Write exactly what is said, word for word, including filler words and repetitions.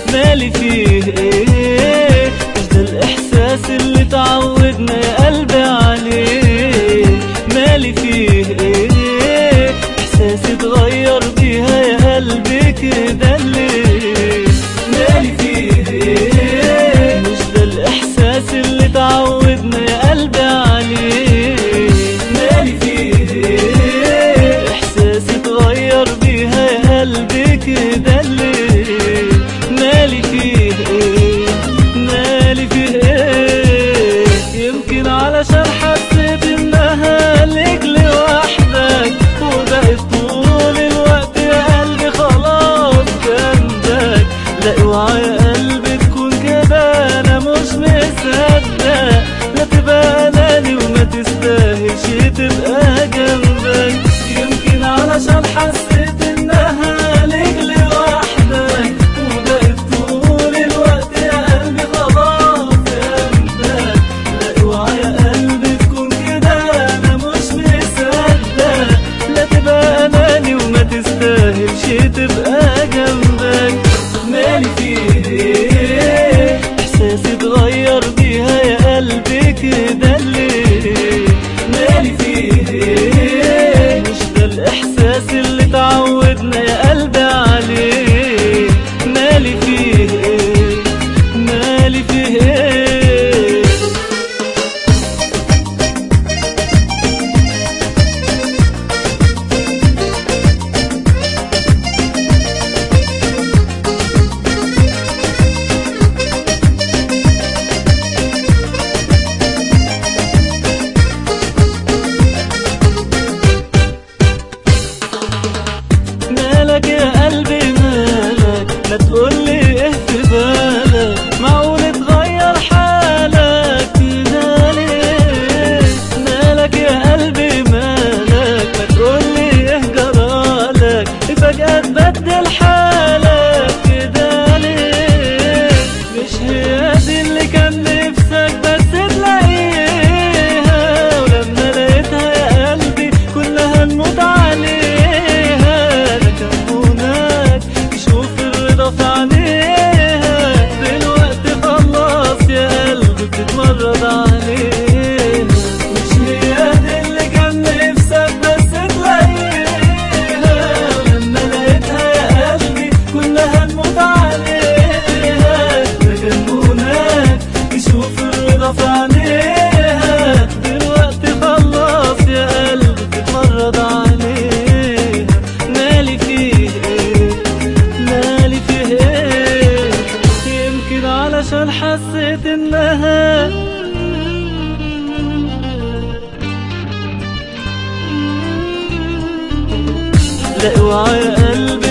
مالي فيه ايه؟ مش ده الاحساس اللي تعودنا يا قلبي عليه. مالي فيه ايه؟ احساسي اتغير بيها يا قلبي كده ليه؟ مالي فيه ايه؟ مش ده الاحساس اللي تعودنا يا قلبي عليه. مالي فيه ايه؟ احساسي اتغير بيها يا قلبي كده ليه؟ مالي فيه ايه؟ مالي فيه ايه؟ يمكن علشان حسيت انها ليك لوحدك، وبقيت طول الوقت يا قلبي خلاص جنبك. لا اوعى يا قلبي تكون كده، انا مش مصدق. لا تبقى اناني وما تستاهلش تبقى جنبك. يمكن علشان حسيت انها ليك لوحدك، وبقيت طول الوقت يا قلبي خلاص جنبك. لا اوعى يا قلبي تكون كده، انا مش مصدق. لا تبقى اناني وما تستاهلش تبقى جنبك. مالي فيه ايه؟ احساسي اتغير بيها يا قلبي كده ليه؟ مالي فيه ايه؟ مش ده الاحساس اللي تعودنا يا قلبي عليه. مالي فيه ايه؟ مالي فيه ايه؟ مالك يا قلبي مالك؟ ما تقولي ايه في بالك؟ معقول اتغير حالك كده ليه؟ مالك يا قلبي مالك؟ ما تقولي ايه جرالك؟ فجأة تبدل حالك كده ليه؟ مش هي دي اللي كان نفسك بس تلاقيها، ولما لقيتها يا قلبي كلها نموت عليها. في عينيها دلوقتي خلاص يا قلبي بتتمرد عليها. مش هي دي اللي كان نفسك بس تلاقيها، ولما لقيتها يا قلبي كلها نموت عليها. ده كان هناك يشوف الرضا في عينيها، دلوقتي خلاص يا قلبي بتتمرد عليها. مالي فيه ايه؟ مالي فيه ايه؟ يمكن علشان حسيت انها لا اوعى يا قلبي